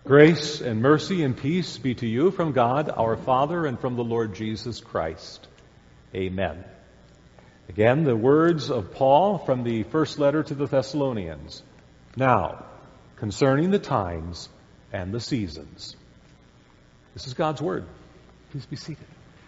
Grace and mercy and peace be to you from God our Father and from the Lord Jesus Christ. Amen. Again, the words of Paul from the first letter to the Thessalonians. Now, concerning the times and the seasons. This is God's word. Please be seated.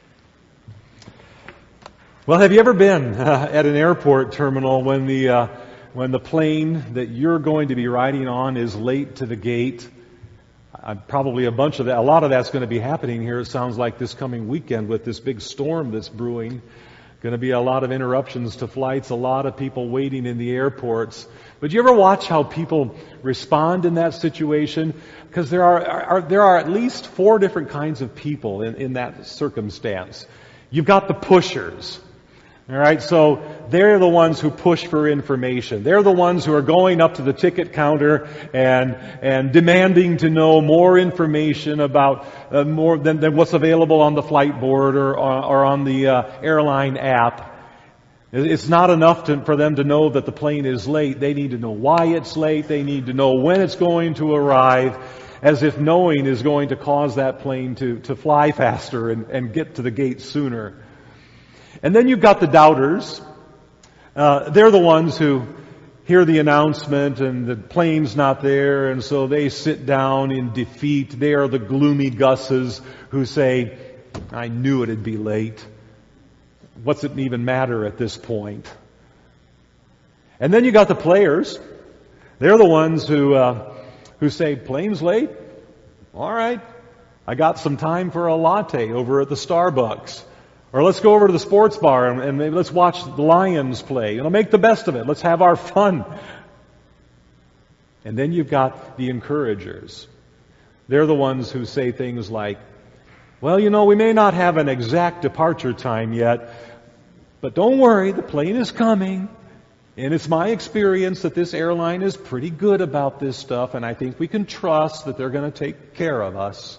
Well, have you ever been at an airport terminal when the plane that you're going to be riding on is late to the gate? Probably a lot of that's going to be happening here, it sounds like, this coming weekend with this big storm that's brewing. Going to be a lot of interruptions to flights, a lot of people waiting in the airports. But do you ever watch how people respond in that situation? Because there are at least 4 different kinds of people in that circumstance. You've got the pushers. All right, so they're the ones who push for information. They're the ones who are going up to the ticket counter and demanding to know more information about more than what's available on the flight board or on the airline app. It's not enough for them to know that the plane is late. They need to know why it's late. They need to know when it's going to arrive, as if knowing is going to cause that plane to fly faster and get to the gate sooner. And then you've got the doubters. They're the ones who hear the announcement and the plane's not there, and so they sit down in defeat. They are the gloomy Gusses who say, I knew it'd be late. What's it even matter at this point? And then you got the players. They're the ones who say, plane's late? All right. I got some time for a latte over at the Starbucks. Or let's go over to the sports bar and maybe let's watch the Lions play. Make the best of it. Let's have our fun. And then you've got the encouragers. They're the ones who say things like, well, we may not have an exact departure time yet, but don't worry, the plane is coming. And it's my experience that this airline is pretty good about this stuff, and I think we can trust that they're going to take care of us.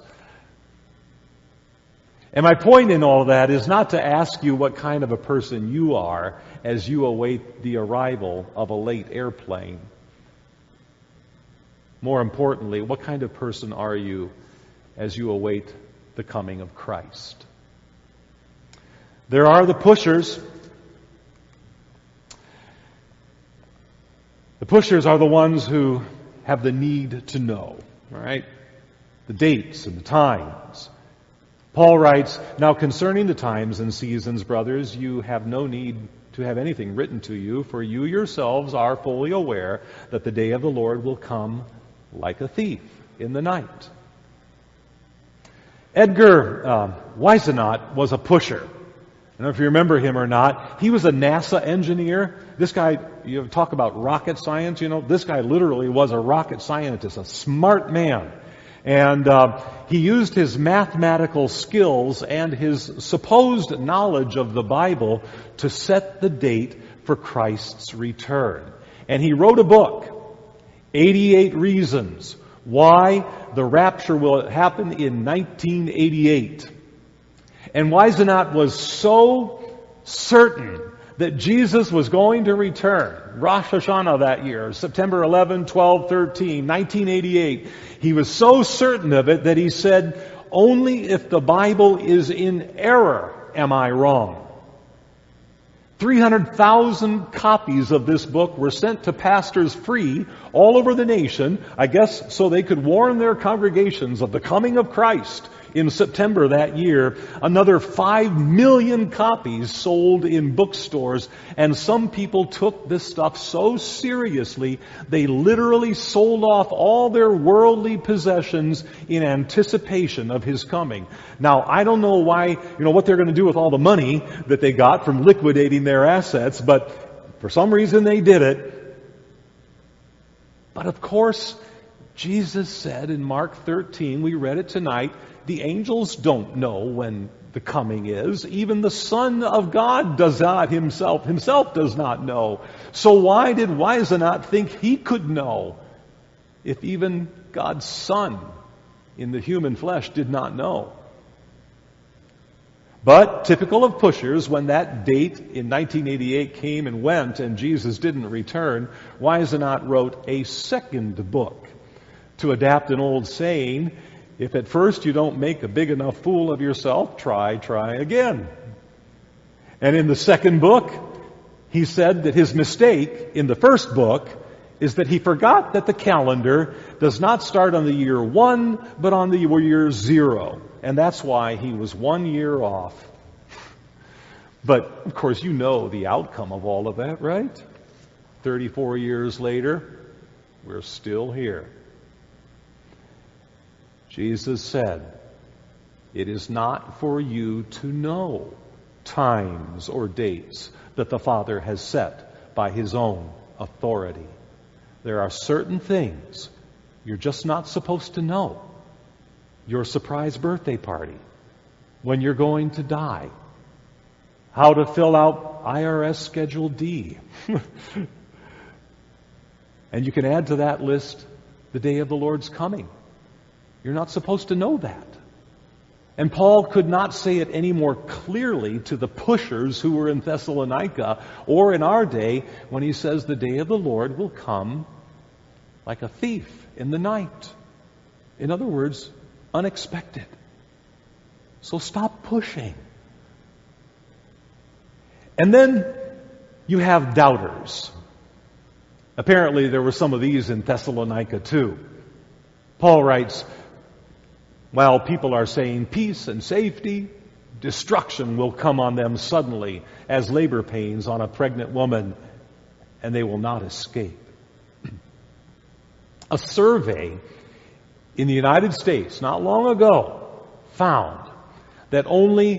And my point in all that is not to ask you what kind of a person you are as you await the arrival of a late airplane. More importantly, what kind of person are you as you await the coming of Christ? There are the pushers. The pushers are the ones who have the need to know, right? The dates and the times. Paul writes, now concerning the times and seasons, brothers, you have no need to have anything written to you, for you yourselves are fully aware that the day of the Lord will come like a thief in the night. Edgar Whisenant was a pusher. I don't know if you remember him or not. He was a NASA engineer. This guy, you talk about rocket science, this guy literally was a rocket scientist, a smart man. And he used his mathematical skills and his supposed knowledge of the Bible to set the date for Christ's return. And he wrote a book, 88 Reasons Why the Rapture Will Happen in 1988. And Whisenant was so certain that Jesus was going to return. Rosh Hashanah that year, September 11, 12, 13, 1988. He was so certain of it that he said, only if the Bible is in error am I wrong. 300,000 copies of this book were sent to pastors free all over the nation, I guess so they could warn their congregations of the coming of Christ. In September that year, another 5 million copies sold in bookstores, and some people took this stuff so seriously, they literally sold off all their worldly possessions in anticipation of His coming. Now, I don't know why, what they're going to do with all the money that they got from liquidating their assets, but for some reason they did it. But of course, Jesus said in Mark 13, we read it tonight, the angels don't know when the coming is. Even the Son of God does not himself does not know. So why did Whisenant think he could know if even God's Son in the human flesh did not know? But typical of pushers, when that date in 1988 came and went and Jesus didn't return, Whisenant wrote a second book To adapt an old saying, if at first you don't make a big enough fool of yourself, try again. And in the second book, he said that his mistake in the first book is that he forgot that the calendar does not start on the year 1, but on the year 0. And that's why he was 1 year off. But, of course, you know the outcome of all of that, right? 34 years later, we're still here. Jesus said, "It is not for you to know times or dates that the Father has set by his own authority." There are certain things you're just not supposed to know. Your surprise birthday party, when you're going to die, how to fill out IRS Schedule D. And you can add to that list the day of the Lord's coming. You're not supposed to know that. And Paul could not say it any more clearly to the pushers who were in Thessalonica or in our day when he says the day of the Lord will come like a thief in the night. In other words, unexpected. So stop pushing. And then you have doubters. Apparently there were some of these in Thessalonica too. Paul writes, while people are saying peace and safety, destruction will come on them suddenly as labor pains on a pregnant woman, and they will not escape. A survey in the United States not long ago found that only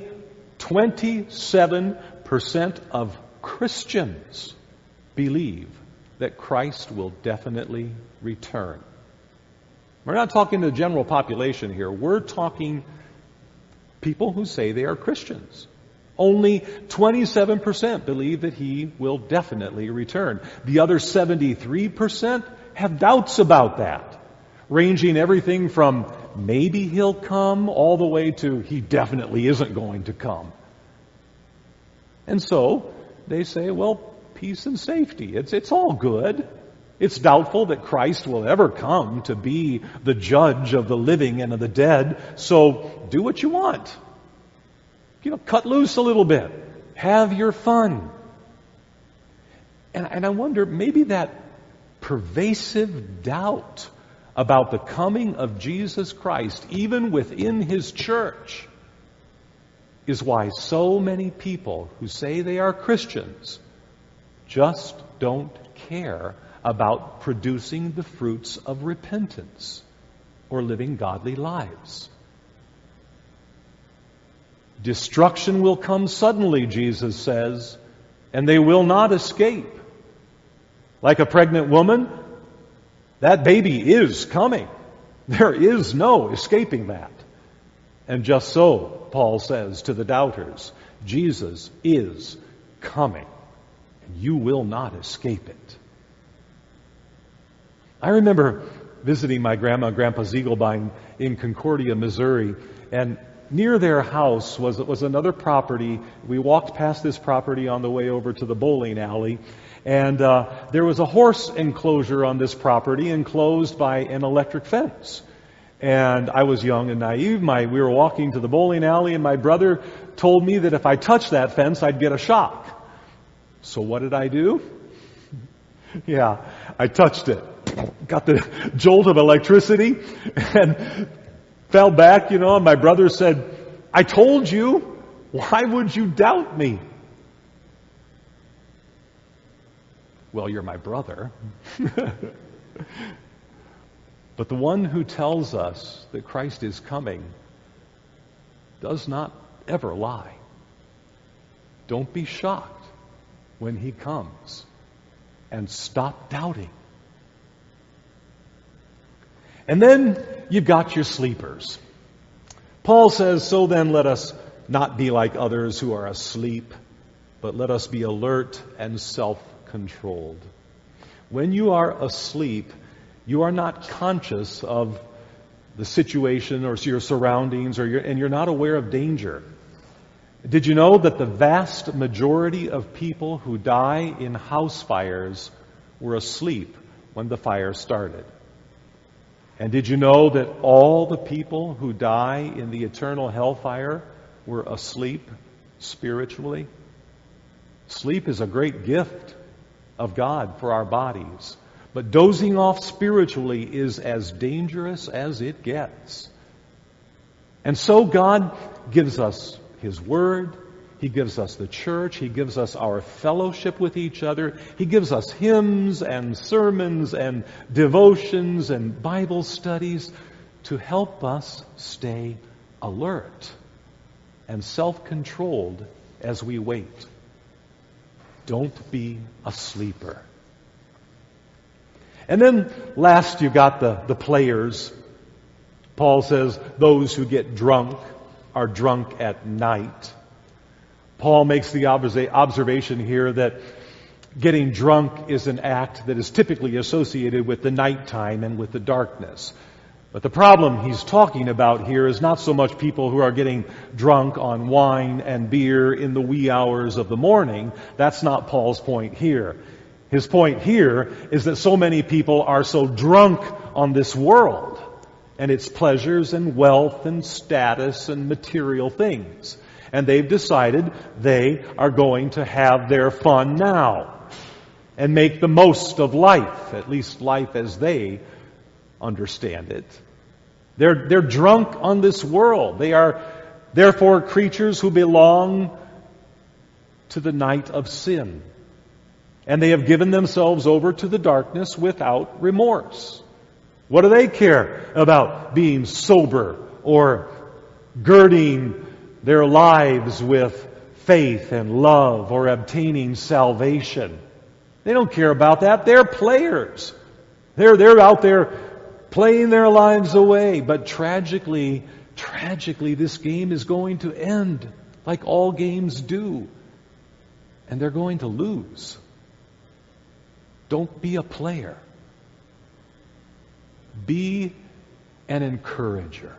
27% of Christians believe that Christ will definitely return. We're not talking to the general population here. We're talking people who say they are Christians. Only 27% believe that he will definitely return. The other 73% have doubts about that, ranging everything from maybe he'll come all the way to he definitely isn't going to come. And so they say, well, peace and safety. It's all good. It's doubtful that Christ will ever come to be the judge of the living and of the dead. So do what you want. Cut loose a little bit. Have your fun. And I wonder, maybe that pervasive doubt about the coming of Jesus Christ, even within his church, is why so many people who say they are Christians just don't care about producing the fruits of repentance or living godly lives. Destruction will come suddenly, Jesus says, and they will not escape. Like a pregnant woman, that baby is coming. There is no escaping that. And just so, Paul says to the doubters, Jesus is coming, and you will not escape it. I remember visiting my grandma and grandpa Ziegelbein in Concordia, Missouri, and near their house was another property. We walked past this property on the way over to the bowling alley, and there was a horse enclosure on this property enclosed by an electric fence. And I was young and naive. We were walking to the bowling alley, and my brother told me that if I touched that fence, I'd get a shock. So what did I do? Yeah, I touched it. Got the jolt of electricity and fell back, and my brother said, "I told you, why would you doubt me?" Well, you're my brother. But the one who tells us that Christ is coming does not ever lie. Don't be shocked when he comes, and stop doubting. And then you've got your sleepers. Paul says, so then let us not be like others who are asleep, but let us be alert and self-controlled. When you are asleep, you are not conscious of the situation or your surroundings, and you're not aware of danger. Did you know that the vast majority of people who die in house fires were asleep when the fire started? And did you know that all the people who die in the eternal hellfire were asleep spiritually? Sleep is a great gift of God for our bodies. But dozing off spiritually is as dangerous as it gets. And so God gives us His Word. He gives us the church. He gives us our fellowship with each other. He gives us hymns and sermons and devotions and Bible studies to help us stay alert and self-controlled as we wait. Don't be a sleeper. And then last you got the players. Paul says those who get drunk are drunk at night. Paul makes the observation here that getting drunk is an act that is typically associated with the nighttime and with the darkness. But the problem he's talking about here is not so much people who are getting drunk on wine and beer in the wee hours of the morning. That's not Paul's point here. His point here is that so many people are so drunk on this world and its pleasures and wealth and status and material things. And they've decided they are going to have their fun now and make the most of life, at least life as they understand it. They're drunk on this world. They are therefore creatures who belong to the night of sin. And they have given themselves over to the darkness without remorse. What do they care about being sober or girding their lives with faith and love or obtaining salvation? They don't care about that. They're players. They're out there playing their lives away. But tragically, this game is going to end like all games do. And they're going to lose. Don't be a player. Be an encourager.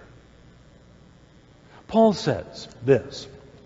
Paul says this.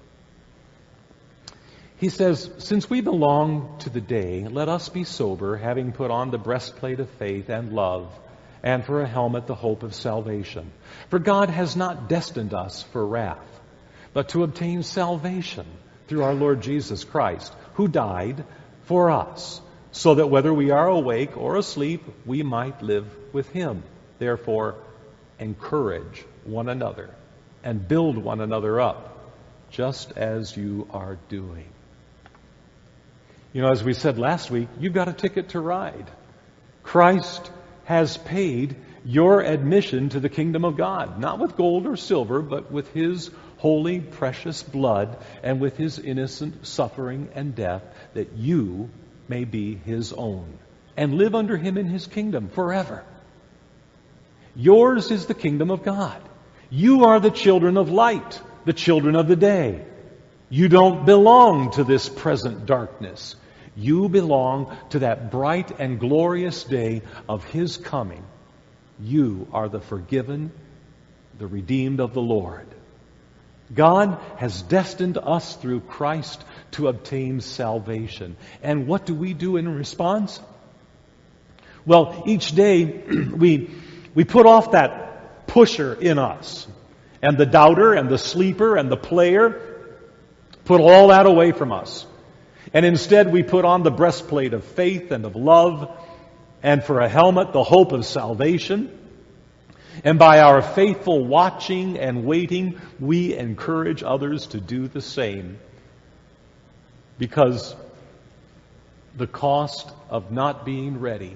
He says, since we belong to the day, let us be sober, having put on the breastplate of faith and love, and for a helmet the hope of salvation. For God has not destined us for wrath, but to obtain salvation through our Lord Jesus Christ, who died for us, so that whether we are awake or asleep, we might live with Him. Therefore, encourage one another and build one another up, just as you are doing. You know, as we said last week, you've got a ticket to ride. Christ has paid your admission to the kingdom of God, not with gold or silver, but with His holy, precious blood and with His innocent suffering and death, that you may be His own and live under Him in His kingdom forever. Yours is the kingdom of God. You are the children of light, the children of the day. You don't belong to this present darkness. You belong to that bright and glorious day of His coming. You are the forgiven, the redeemed of the Lord. God has destined us through Christ to obtain salvation. And what do we do in response? Well, each day we put off that pusher in us. And the doubter and the sleeper and the player, put all that away from us. And instead we put on the breastplate of faith and of love, and for a helmet the hope of salvation. And by our faithful watching and waiting, we encourage others to do the same. Because the cost of not being ready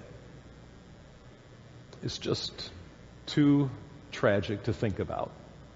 is just too tragic to think about.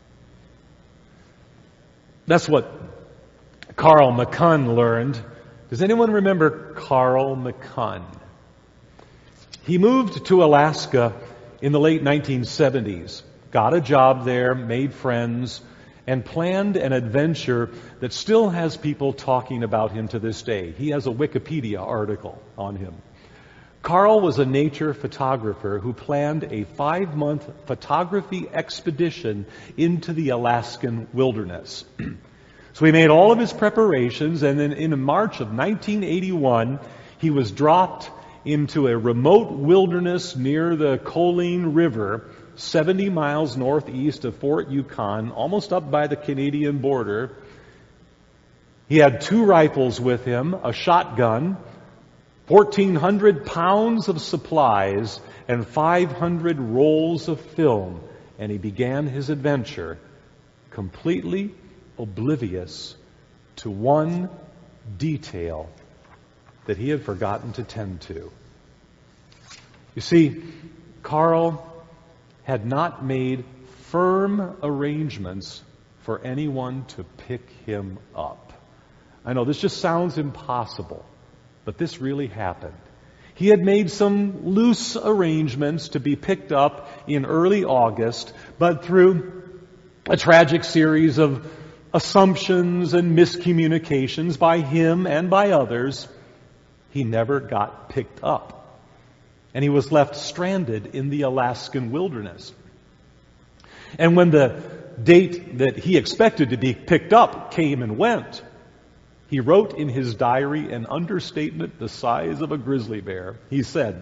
That's what Carl McCunn learned. Does anyone remember Carl McCunn? He moved to Alaska in the late 1970s, got a job there, made friends, and planned an adventure that still has people talking about him to this day. He has a Wikipedia article on him. Carl was a nature photographer who planned a 5-month photography expedition into the Alaskan wilderness. So he made all of his preparations, and then in March of 1981, he was dropped into a remote wilderness near the Colleen River, 70 miles northeast of Fort Yukon, almost up by the Canadian border. He had 2 rifles with him, a shotgun, 1,400 pounds of supplies, and 500 rolls of film. And he began his adventure completely oblivious to one detail that he had forgotten to tend to. You see, Carl had not made firm arrangements for anyone to pick him up. I know this just sounds impossible, but this really happened. He had made some loose arrangements to be picked up in early August, but through a tragic series of assumptions and miscommunications by him and by others, he never got picked up. And he was left stranded in the Alaskan wilderness. And when the date that he expected to be picked up came and went, he wrote in his diary an understatement the size of a grizzly bear. He said,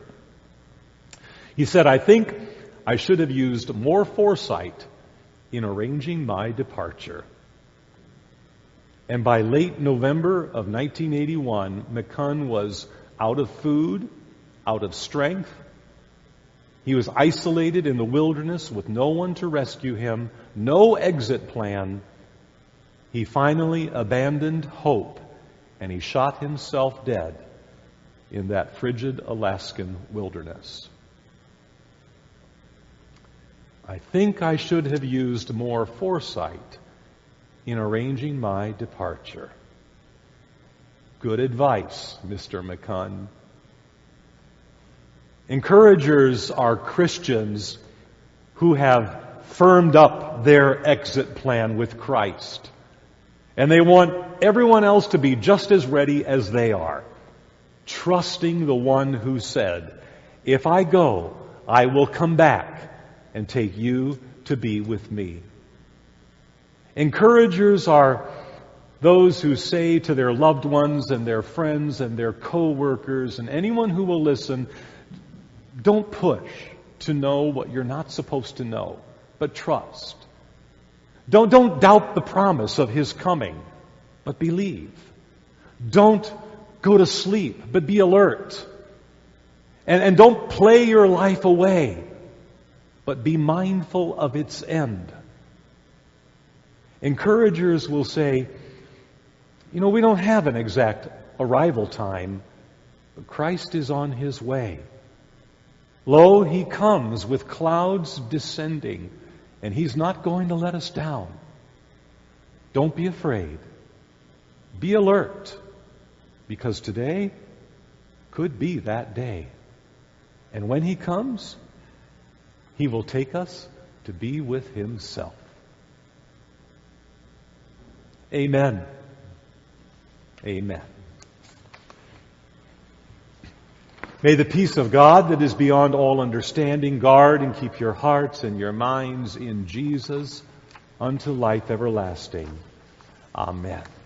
I think I should have used more foresight in arranging my departure. And by late November of 1981, McCunn was out of food, out of strength. He was isolated in the wilderness with no one to rescue him, no exit plan. He finally abandoned hope, and he shot himself dead in that frigid Alaskan wilderness. I think I should have used more foresight in arranging my departure. Good advice, Mr. McCunn. Encouragers are Christians who have firmed up their exit plan with Christ. And they want everyone else to be just as ready as they are, trusting the one who said, "If I go, I will come back and take you to be with me." Encouragers are those who say to their loved ones and their friends and their co-workers and anyone who will listen, don't push to know what you're not supposed to know, but trust. Don't doubt the promise of His coming, but believe. Don't go to sleep, but be alert. And don't play your life away, but be mindful of its end. Encouragers will say, we don't have an exact arrival time, but Christ is on His way. Lo, He comes with clouds descending, and He's not going to let us down. Don't be afraid. Be alert, because today could be that day. And when He comes, He will take us to be with Himself. Amen. Amen. May the peace of God that is beyond all understanding guard and keep your hearts and your minds in Jesus unto life everlasting. Amen.